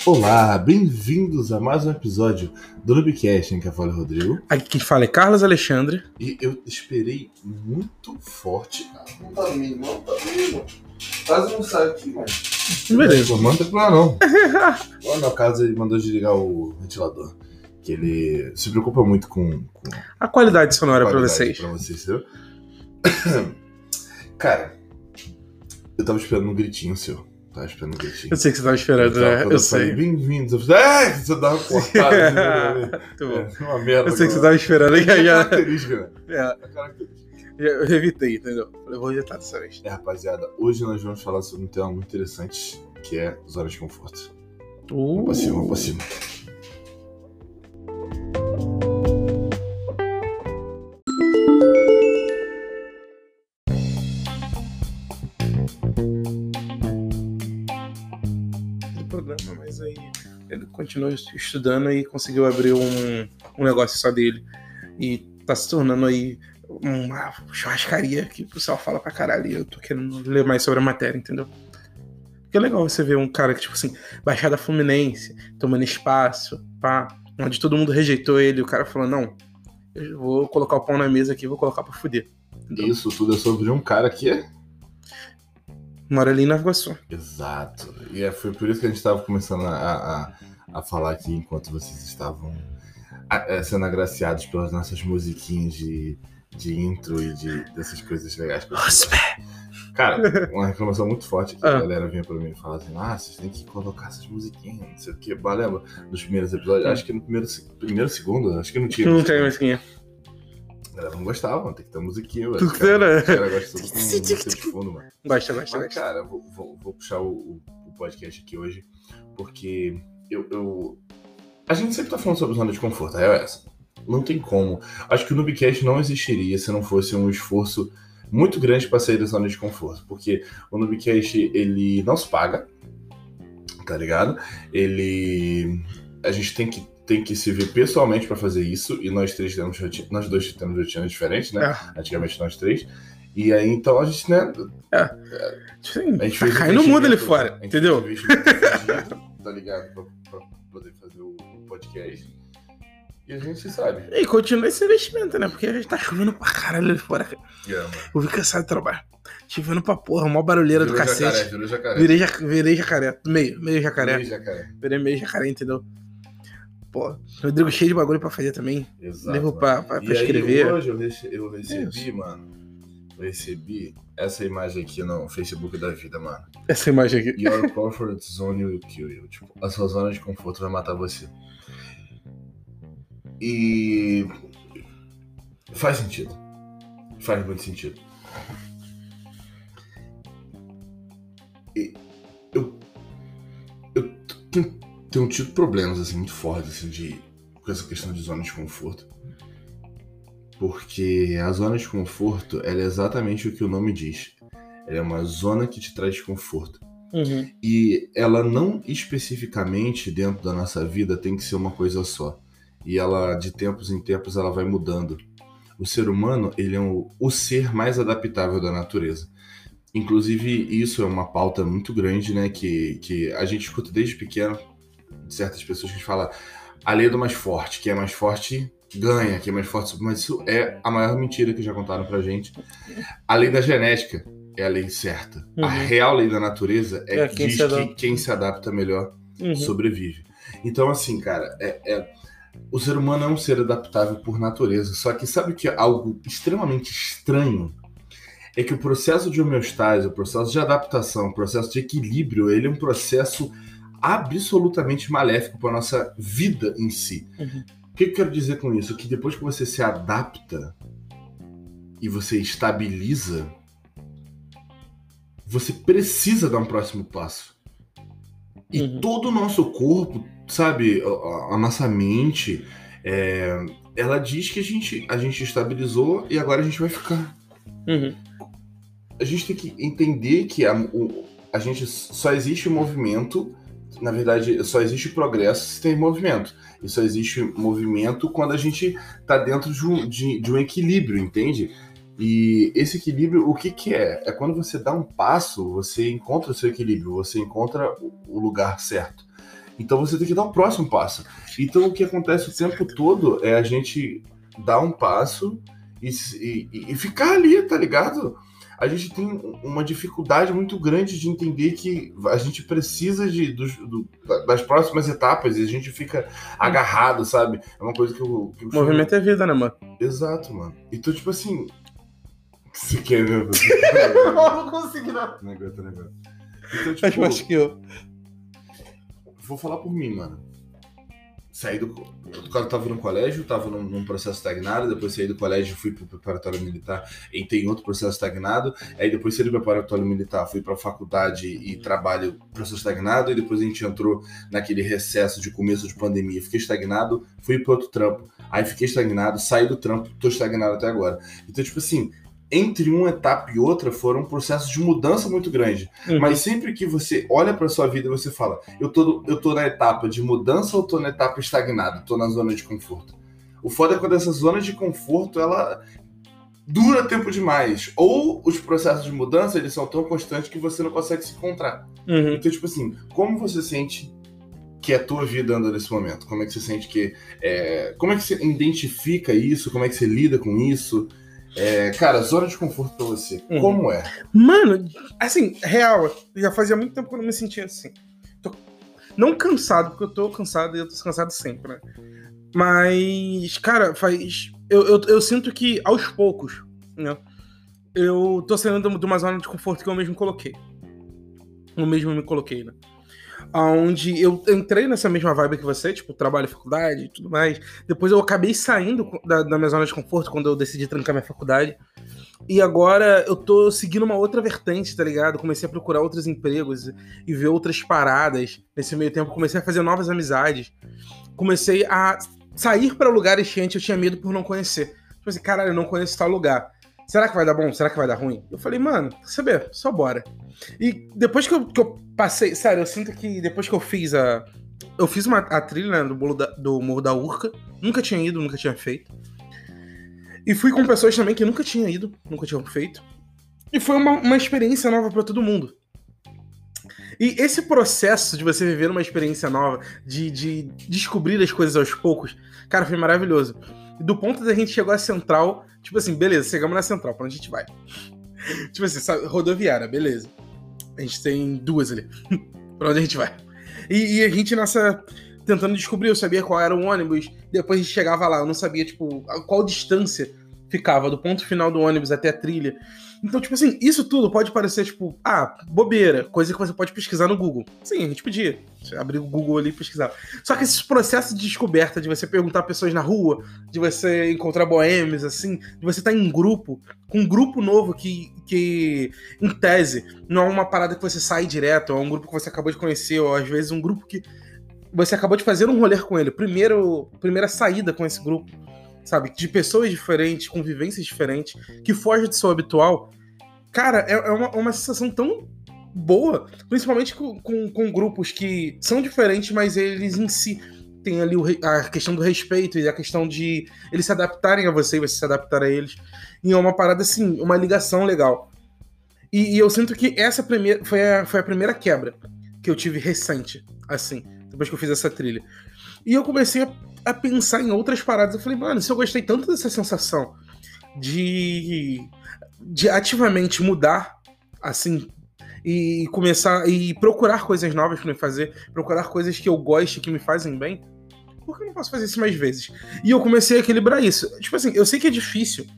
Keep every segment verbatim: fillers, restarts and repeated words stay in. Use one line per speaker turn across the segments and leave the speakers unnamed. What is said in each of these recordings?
Olá, bem-vindos a mais um episódio do Noobcast, em que fala o Rodrigo.
Aqui quem fala é Carlos Alexandre.
E eu esperei muito forte.
Ah, não tá vindo, não tá vindo. Quase não sai aqui, mano.
Beleza.
Não manda pra não. Lá na casa ele mandou desligar o ventilador. Que ele se preocupa muito com, com
a qualidade sonora
a qualidade
pra vocês.
Pra vocês, entendeu? Cara, eu tava esperando um gritinho seu. Tava esperando um gritinho.
Eu sei que você tava esperando, né? Eu, eu sei.
Bem-vindos. Eu falei, é, você dá uma cortada. Né?
É,
uma merda.
Eu sei que você tava esperando.
É
Já, já...
característica, né?
É.
É característica.
Eu evitei, entendeu? Eu vou evitar dessa vez.
É, rapaziada, hoje nós vamos falar sobre um tema muito interessante, que é zona de conforto.
Uh.
Vamos pra cima, vamos pra cima.
Programa, mas aí ele continuou estudando e conseguiu abrir um, um negócio só dele. E tá se tornando aí uma churrascaria que o pessoal fala pra caralho. E eu tô querendo ler mais sobre a matéria, entendeu? Porque é legal você ver um cara que, tipo assim, Baixada Fluminense, tomando espaço, pá, onde todo mundo rejeitou ele, e o cara falou, não, eu vou colocar o pão na mesa aqui e vou colocar pra fuder. Entendeu?
Isso tudo é sobre um cara que é...
Mora ali em Nova Iguaçu.
Exato. E é, foi por isso que a gente estava começando a, a, a falar aqui enquanto vocês estavam a, a, sendo agraciados pelas nossas musiquinhas de, de intro e de, dessas coisas legais. Cara, uma reclamação muito forte que ah. a galera vinha pra mim e falava assim, ah, vocês têm que colocar essas musiquinhas, não sei o que. Lembra nos primeiros episódios? Hum. Acho que no primeiro, primeiro, segundo, acho que não tinha.
Não tem musiquinha.
A galera não gostava, tem que ter musiquinha, velho.
Tu que era?
Os caras gostam tudo com música de fundo, mano.
Gosta, gosta,
Mas,
gosta.
cara, vou, vou, vou puxar o, o podcast aqui hoje, porque eu, eu... a gente sempre tá falando sobre zona de conforto, a real é essa. Não tem como. Acho que o Noobcast não existiria se não fosse um esforço muito grande pra sair da zona de conforto, porque o Noobcast, ele não se paga, tá ligado? Ele... A gente tem que tem que se ver pessoalmente pra fazer isso, e nós três temos rotina, nós dois temos rotinas diferentes, né? É. Antigamente nós três. E aí, então, a gente, né...
É. Sim, a gente tá caindo no mundo ali fora, entendeu?
A gente fez um tá ligado? Pra, pra poder fazer o podcast. E a gente sabe.
E continua esse investimento, né? Porque a gente tá chovendo pra caralho ali fora.
Yeah,
eu vi cansado de trabalho. Chovendo pra porra, mó barulheira virou do cacete.
Jacaré, virou jacaré.
Virei, ja, virei jacaré. Meio, meio jacaré.
Meio jacaré.
Virei meio jacaré, entendeu? Pô, Rodrigo cheio de bagulho pra fazer também.
Exato.
Levo pra, pra, pra
e
escrever.
Aí, hoje eu, rece- eu recebi, Isso. mano. Eu recebi essa imagem aqui no Facebook da vida, mano.
Essa imagem aqui.
Your comfort zone will kill you. Tipo, a sua zona de conforto vai matar você. E faz sentido. Faz muito sentido. E eu eu tenho, tenho tido problemas assim muito fortes assim de com essa questão de zona de conforto. Porque a zona de conforto, ela é exatamente o que o nome diz. Ela é uma zona que te traz conforto.
Uhum.
E ela não especificamente dentro da nossa vida tem que ser uma coisa só. E ela, de tempos em tempos, ela vai mudando. O ser humano, ele é o, o ser mais adaptável da natureza. Inclusive, isso é uma pauta muito grande, né? Que, que a gente escuta desde pequeno de certas pessoas que falam a lei do mais forte, que é mais forte ganha, que é mais forte, mas isso é a maior mentira que já contaram pra gente. A lei da genética é a lei certa. Uhum. A real lei da natureza é, é que diz que quem se adapta melhor uhum. sobrevive. Então, assim, cara, é, é, o ser humano é um ser adaptável por natureza. Só que sabe que é algo extremamente estranho? É que o processo de homeostase, o processo de adaptação, o processo de equilíbrio, ele é um processo absolutamente maléfico para a nossa vida em si. Uhum. O que eu quero dizer com isso? Que depois que você se adapta e você estabiliza, você precisa dar um próximo passo. E uhum. todo o nosso corpo, sabe, a, a nossa mente, é, ela diz que a gente, a gente estabilizou e agora a gente vai ficar.
Uhum.
A gente tem que entender que a, o, a gente só existe movimento, na verdade, só existe progresso se tem movimento. E só existe movimento quando a gente tá dentro de um, de, de um equilíbrio, entende? E esse equilíbrio, o que que é? É quando você dá um passo, você encontra o seu equilíbrio, você encontra o lugar certo. Então você tem que dar o próximo passo. Então o que acontece o tempo todo é a gente dar um passo e, e, e ficar ali, tá ligado? A gente tem uma dificuldade muito grande de entender que a gente precisa de, do, do, das próximas etapas e a gente fica agarrado, sabe? É uma coisa que eu... Que eu
Movimento é vida, né, mano?
Exato, mano. Então, tipo assim... Você quer ver?
Eu não consigo, não.
Não aguento, não aguento. Então, tipo...
Faz mais que eu.
Vou falar por mim, mano. Saí do... Quando eu tava no colégio, tava num, num processo estagnado, depois saí do colégio, fui pro preparatório militar, entrei em outro processo estagnado, aí depois saí do preparatório militar, fui pra faculdade e trabalho processo estagnado, e depois a gente entrou naquele recesso de começo de pandemia, fiquei estagnado, fui pro outro trampo, aí fiquei estagnado, saí do trampo, tô estagnado até agora. Então, tipo assim, entre uma etapa e outra foram um processo de mudança muito grande. Uhum. Mas sempre que você olha para sua vida e você fala, eu tô, eu tô na etapa de mudança ou tô na etapa estagnada? Tô na zona de conforto. O foda é quando essa zona de conforto, ela dura tempo demais. Ou os processos de mudança, eles são tão constantes que você não consegue se encontrar. Uhum. Então, tipo assim, como você sente que é a tua vida anda nesse momento? Como é que você sente que... É... Como é que você identifica isso? Como é que você lida com isso? É, cara, zona de conforto pra você, uhum. Como é?
Mano, assim, real, já fazia muito tempo que eu não me sentia assim. Tô não cansado, porque eu tô cansado e eu tô cansado sempre, né? Mas, cara, faz... Eu, eu, eu sinto que, aos poucos, né? Eu tô saindo de uma zona de conforto que eu mesmo coloquei. Eu mesmo me coloquei, né? Onde eu entrei nessa mesma vibe que você, tipo, trabalho, faculdade e tudo mais. Depois eu acabei saindo da, da minha zona de conforto quando eu decidi trancar minha faculdade. E agora eu tô seguindo uma outra vertente, tá ligado? Comecei a procurar outros empregos e ver outras paradas. Nesse meio tempo comecei a fazer novas amizades. Comecei a sair para lugares que antes eu tinha medo por não conhecer. Tipo assim, caralho, eu não conheço tal lugar. Será que vai dar bom? Será que vai dar ruim? Eu falei, mano, quer saber? Só bora. E depois que eu, que eu passei... Sério, eu sinto que depois que eu fiz a... Eu fiz uma, a trilha, né, do, bolo da, do Morro da Urca. Nunca tinha ido, nunca tinha feito. E fui com pessoas também que nunca tinham ido, nunca tinham feito. E foi uma, uma experiência nova pra todo mundo. E esse processo de você viver uma experiência nova, de, de descobrir as coisas aos poucos, cara, foi maravilhoso. E do ponto da gente chegou à Central, tipo assim, beleza, chegamos na Central, pra onde a gente vai? Tipo assim, sabe, rodoviária, beleza. A gente tem duas ali. Pra onde a gente vai? E, e a gente nessa... tentando descobrir, eu sabia qual era o ônibus, depois a gente chegava lá, eu não sabia, tipo, qual distância ficava do ponto final do ônibus até a trilha. Então, tipo assim, isso tudo pode parecer, tipo, ah, bobeira, coisa que você pode pesquisar no Google. Sim, a gente podia abrir o Google ali e pesquisar. Só que esses processos de descoberta, de você perguntar a pessoas na rua, de você encontrar boêmios, assim, de você estar em grupo, com um grupo novo que, que, em tese, não é uma parada que você sai direto, é um grupo que você acabou de conhecer, ou às vezes um grupo que você acabou de fazer um rolê com ele, primeiro, primeira saída com esse grupo, sabe? De pessoas diferentes, com vivências diferentes, que foge do seu habitual. Cara, é, é uma, uma sensação tão boa, principalmente com, com, com grupos que são diferentes, mas eles em si têm ali o, a questão do respeito e a questão de eles se adaptarem a você e você se adaptar a eles. E é uma parada, assim, uma ligação legal. E, e eu sinto que essa primeira, foi, a, foi a primeira quebra que eu tive recente, assim, depois que eu fiz essa trilha. E eu comecei a, a pensar em outras paradas. Eu falei, mano, se eu gostei tanto dessa sensação de, de ativamente mudar, assim, e começar e procurar coisas novas pra me fazer, procurar coisas que eu gosto, que me fazem bem, por que eu não posso fazer isso mais vezes? E eu comecei a equilibrar isso. Tipo assim, eu sei que é difícil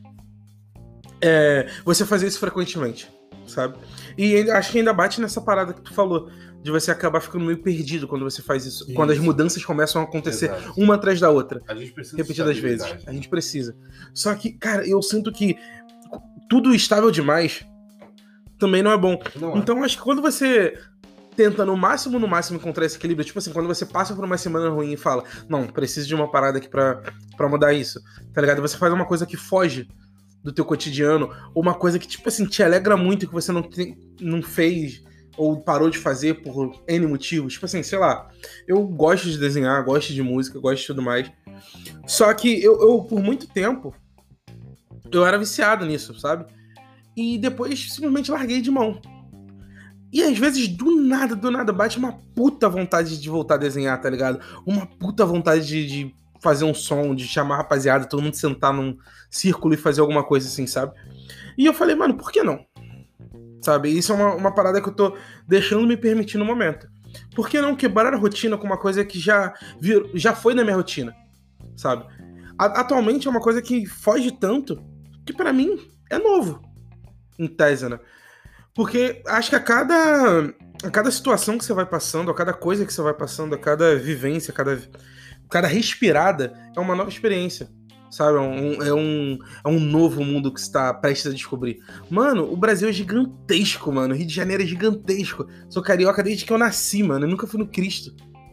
é, você fazer isso frequentemente, sabe? E acho que ainda bate nessa parada que tu falou, de você acabar ficando meio perdido quando você faz isso. isso. Quando as mudanças começam a acontecer, exato, uma atrás da outra.
A gente precisa
repetidas vezes. A gente precisa. Só que, cara, eu sinto que tudo estável demais também não é bom. Não é. Então, acho que quando você tenta no máximo, no máximo encontrar esse equilíbrio, tipo assim, quando você passa por uma semana ruim e fala, não, preciso de uma parada aqui pra, pra mudar isso, tá ligado? Você faz uma coisa que foge do teu cotidiano, ou uma coisa que, tipo assim, te alegra muito que você não, tem, não fez ou parou de fazer por N motivos. Tipo assim, sei lá, eu gosto de desenhar, gosto de música, gosto de tudo mais. Só que eu, eu por muito tempo, eu era viciado nisso, sabe? E depois simplesmente larguei de mão. E às vezes, do nada, do nada, bate uma puta vontade de voltar a desenhar, tá ligado? Uma puta vontade de, de fazer um som, de chamar a rapaziada, todo mundo sentar num círculo e fazer alguma coisa assim, sabe? E eu falei, mano, por que não? Sabe? Isso é uma, uma parada que eu tô deixando me permitir no momento. Por que não quebrar a rotina com uma coisa que já, vir, já foi na minha rotina? Sabe? A, atualmente é uma coisa que foge tanto que pra mim é novo. Em tese, né? Porque acho que a cada, a cada situação que você vai passando, a cada coisa que você vai passando, a cada vivência, a cada, cada respirada é uma nova experiência. Sabe? É um, é, um, é um novo mundo que você está prestes a descobrir. Mano, o Brasil é gigantesco, mano. O Rio de Janeiro é gigantesco. Sou carioca desde que eu nasci, mano. Eu nunca fui no Cristo.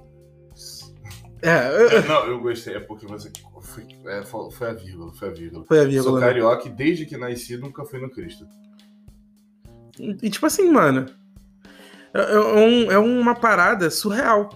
É, eu... Não, eu gostei. É porque você... Foi, é, foi a vírgula, foi a vírgula.
Foi a vírgula.
Sou carioca e desde que nasci nunca fui no Cristo.
E, e tipo assim, mano... É, é, um, é uma parada surreal.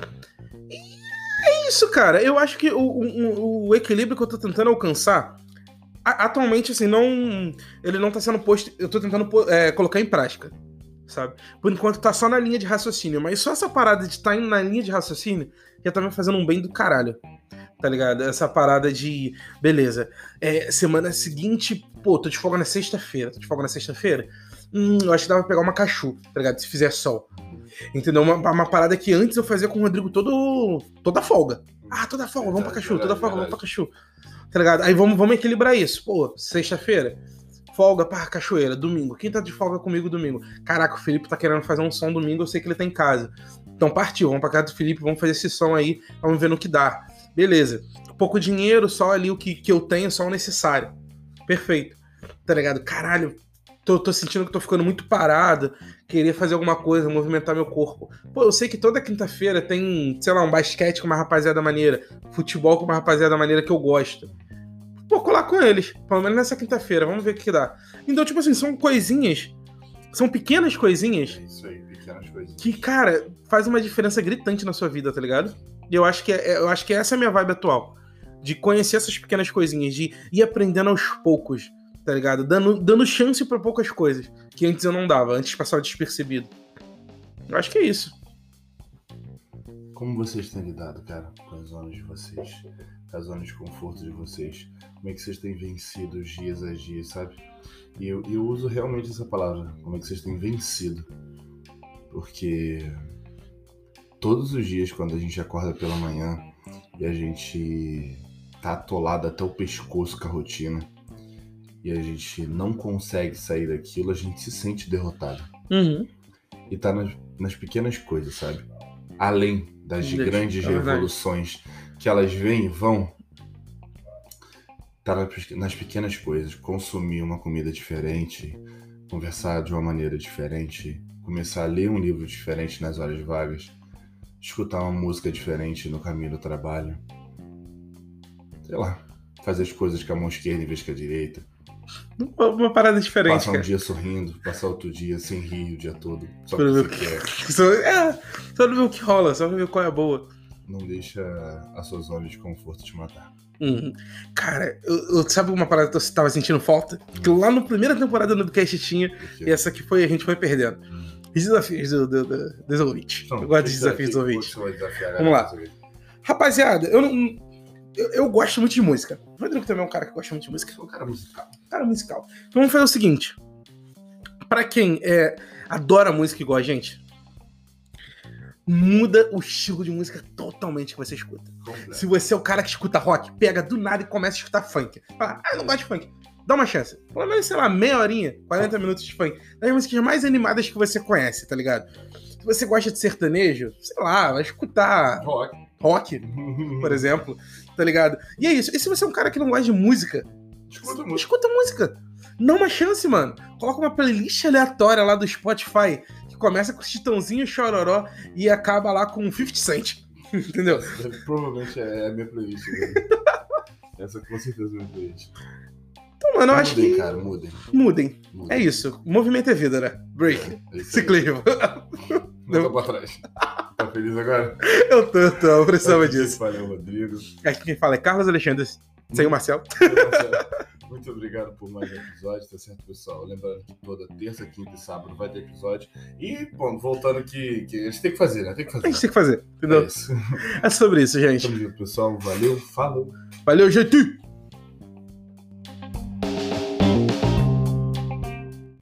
É isso, cara. Eu acho que o, o, o equilíbrio que eu tô tentando alcançar, a, atualmente, assim, não... Ele não tá sendo posto... Eu tô tentando é, colocar em prática, sabe? Por enquanto tá só na linha de raciocínio. Mas só essa parada de estar tá indo na linha de raciocínio já tá me fazendo um bem do caralho. Tá ligado? Essa parada de... Beleza. É, semana seguinte, pô, tô de folga na sexta-feira. Tô de folga na sexta-feira? Hum, eu acho que dá pra pegar uma cachu, tá ligado? Se fizer sol. Entendeu? Uma, uma parada que antes eu fazia com o Rodrigo todo, toda folga. Ah, toda folga, vamos pra cachu, toda folga, vamos pra cachu. Tá ligado? Aí vamos, vamos equilibrar isso. Pô, sexta-feira, folga, pá, cachoeira. Domingo, quem tá de folga comigo domingo? Caraca, o Felipe tá querendo fazer um som domingo, eu sei que ele tá em casa. Então partiu, vamos pra casa do Felipe, vamos fazer esse som aí, vamos ver no que dá. Beleza. Pouco dinheiro, só ali o que, que eu tenho, só o necessário. Perfeito. Tá ligado? Caralho, tô, tô sentindo que tô ficando muito parado, queria fazer alguma coisa, movimentar meu corpo. Pô, eu sei que toda quinta-feira tem, sei lá, um basquete com uma rapaziada maneira, futebol com uma rapaziada maneira que eu gosto. Pô, colar com eles, pelo menos nessa quinta-feira, vamos ver o que, que dá. Então, tipo assim, são coisinhas, são pequenas coisinhas.
É isso aí, pequenas coisinhas.
Que, cara, faz uma diferença gritante na sua vida, tá ligado? E eu acho que, é, eu acho que essa é a minha vibe atual. De conhecer essas pequenas coisinhas, de ir aprendendo aos poucos, tá ligado? Dando, dando chance pra poucas coisas, que antes eu não dava, antes passava despercebido. Eu acho que é isso.
Como vocês têm lidado, cara, com as zonas de vocês, com as zonas de conforto de vocês? Como é que vocês têm vencido os dias a dias, sabe? E eu, eu uso realmente essa palavra, como é que vocês têm vencido. Porque todos os dias, quando a gente acorda pela manhã e a gente tá atolado até o pescoço com a rotina e a gente não consegue sair daquilo, a gente se sente derrotado.
Uhum.
E tá nas, nas pequenas coisas, sabe? Além das
Deixa,
grandes
é
revoluções que elas vêm e vão, tá nas, nas pequenas coisas. Consumir uma comida diferente, conversar de uma maneira diferente, começar a ler um livro diferente nas horas vagas, escutar uma música diferente no caminho do trabalho. Sei lá, fazer as coisas com a mão esquerda em vez que a direita.
Uma parada diferente,
Passar um
cara.
dia sorrindo, passar outro dia sem rir o dia todo. Só
Pra
que
ver
você
o que...
quer.
Só, é, só pra ver o que rola, só pra ver qual é a boa.
Não deixa a sua zona de conforto te matar.
Uhum. Cara, eu, eu, sabe uma parada que eu tava sentindo falta? Que lá na primeira temporada do Nubcast tinha, e essa aqui foi, a gente foi perdendo. Os desafios do, do, do, dos ouvintes.
Então,
eu gosto dos desafios dos ouvintes. Vamos lá. Rapaziada, eu não... Eu, eu gosto muito de música. O Rodrigo também é um cara que gosta muito de música.
Eu sou um cara musical.
Cara musical. Então vamos fazer o seguinte. Pra quem é, adora música igual a gente, muda o estilo de música totalmente que você escuta.
Completo.
Se você é o cara que escuta rock, pega do nada e começa a escutar funk. Fala, ah, eu não gosto de funk. Dá uma chance. Pelo menos, sei lá, meia horinha, quarenta minutos de funk. Das músicas mais animadas que você conhece, tá ligado? Se você gosta de sertanejo, sei lá, vai escutar
Rock.
rock, por exemplo, tá ligado? E é isso. E se você é um cara que não gosta de música,
Escuta música.
escuta música. Dá uma chance, mano. Coloca uma playlist aleatória lá do Spotify que começa com Chitãozinho, Chororó e acaba lá com fifty Cent. Entendeu?
Provavelmente é a minha playlist. Né? Essa com certeza é a minha playlist.
Então, mano, eu acho
Mudem,
que...
cara, mudem.
Mudem.
Mudem.
É isso. Movimento é vida, né? Break.
É, é isso aí.
Ciclismo.
Não tô pra trás. Tá feliz agora?
Eu tô, eu tô. Eu precisava
Aqui
disso.
Valeu, Rodrigo.
Aqui quem fala é Carlos Alexandre. Sem o Marcelo.
Muito obrigado por mais um episódio, tá certo, pessoal? Lembrando que toda terça, quinta e sábado vai ter episódio. E, bom, voltando que, que a gente tem que fazer, né? Tem que fazer.
A gente tem que fazer, entendeu?
É isso.
É sobre isso, gente.
Tamo junto, pessoal. Valeu, falou.
Valeu, gente!